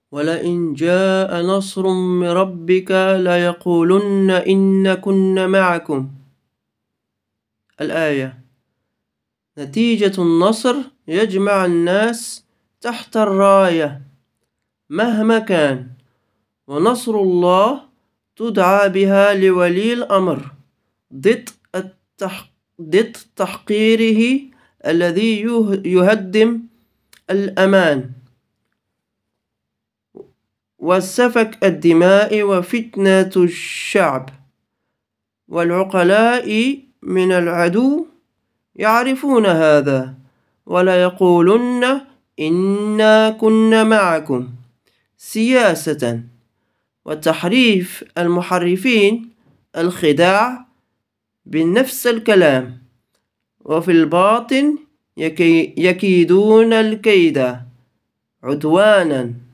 ولئن جاء نصر من ربك ليقولن إنا كنا معكم. الآية. نتيجة النصر يجمع الناس تحت الراية مهما كان، ونصر الله تدعى بها لولي الأمر ضد ضد تحقيره الذي يهدم الأمان وسفك الدماء وفتنة الشعب. والعقلاء من العدو يعرفون هذا ولا يقولن إنا كنا معكم سياسة، وتحريف المحرفين الخداع بنفس الكلام، وفي الباطن يكيدون الكيد عدوانا